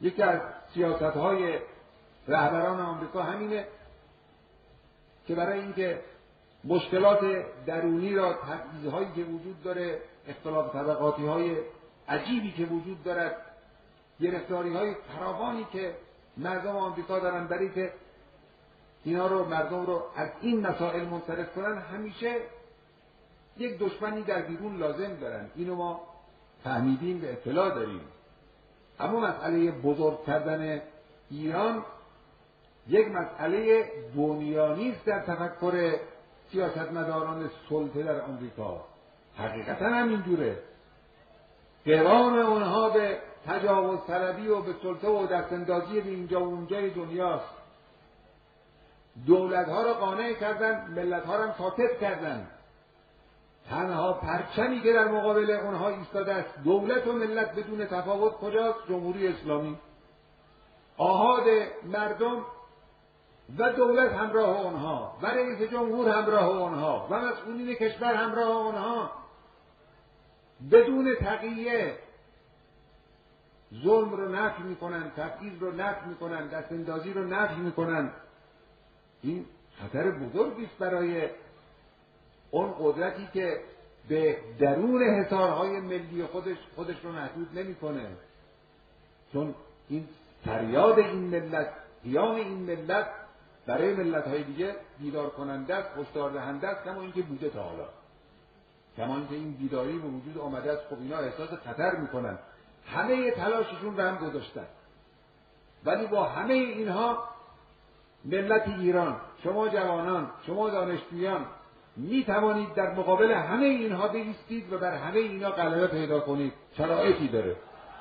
یکی از سیاست‌های رهبران آمریکا همینه که برای اینکه مشکلات درونی را، تبعیض‌هایی که وجود داره، اختلاف طبقاتی‌های عجیبی که وجود دارد، گرفتاری‌های فراوانی که مردم آمریکا دارن، برای که اینا رو، مردم رو از این مسائل منصرف کنن، همیشه یک دشمنی در بیرون لازم دارن. اینو ما فهمیدیم، به اطلاع داریم. اما مسئله بزرگ کردن ایران یک مسئله بنیانی است در تفکر سیاستمداران سلطه در آمریکا. حقیقتا هم اینجوره. قوام اونها به تجاوز طلبی و به سلطه و دستاندازی به اینجا و اونجای دنیاست. دولت‌ها را قانع کردن، ملت‌ها را ساکت کردن. تنها پرچمی که در مقابل اونها ایستاده است، دولت و ملت بدون تفاوت، کجاست؟ جمهوری اسلامی. آحاد مردم و دولت همراه اونها و رئیس جمهور همراه اونها و مسئولین کشور همراه اونها، بدون تقیه ظلم رو نفی میکنن، تبعیض رو نفی میکنن، دستاندازی رو نفی میکنن. این خطر بزرگی است برای اون قدرتی که به درون حصارهای ملی خودش رو محدود نمیکنه. چون این فریاد این ملت، قیام این ملت برای ملت‌های دیگه بیدار کننده است، هشدار دهنده است، کما اینکه بوده تا حالا، کما اینکه این بیداری به وجود آمده است. خب اینا احساس خطر میکنن، همه تلاششون رو هم گذاشتن. ولی با همه اینها ملت ایران، شما جوانان، شما دانشجویان، می توانید در مقابل همه اینها بایستید و بر همه اینا غلبه پیدا کنید. شرایطی داره.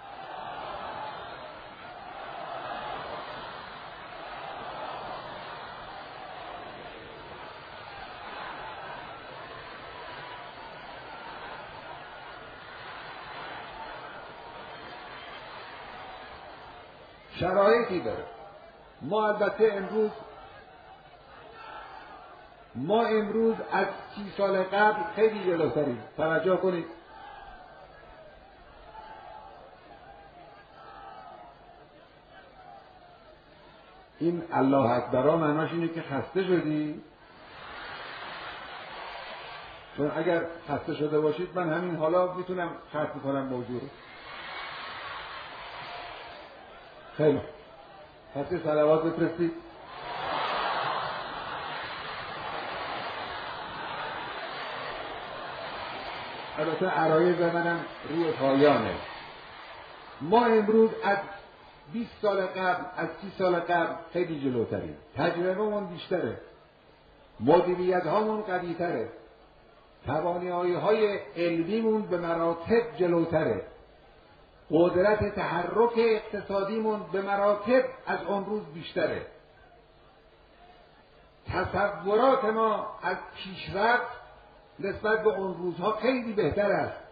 شرایطی داره. ما البته امروز از 30 سال قبل خیلی جلوتریم. توجه کنید. این الله اکبرها معناش اینه که خسته شدی؟ چون اگر خسته شده باشید من همین حالا میتونم ختم کنم موضوع رو. خیلی پس صلوات بفرستید. البته عرایض منم روی پایانه. ما امروز از 20 سال قبل، از 30 سال قبل خیلی جلوتریم. تجربه‌مون بیشتره، مدیریت‌هامون قوی‌تره، توانایی‌های علمیمون به مراتب جلوتره، قدرت تحرک اقتصادیمون به مراتب از اون روز بیشتره. تصورات ما از پیشرفت نسبت به اون روزها خیلی بهتر است.